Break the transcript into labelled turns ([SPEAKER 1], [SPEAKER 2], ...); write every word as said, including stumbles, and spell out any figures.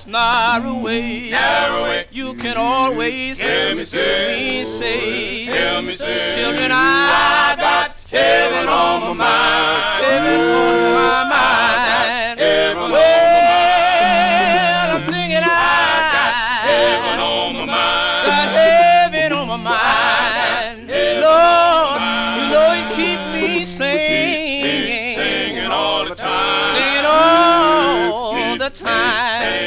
[SPEAKER 1] this narrow way.
[SPEAKER 2] Narrow way.
[SPEAKER 1] You can always
[SPEAKER 2] Hear me say,
[SPEAKER 1] me say,
[SPEAKER 2] hear me say,
[SPEAKER 1] children, I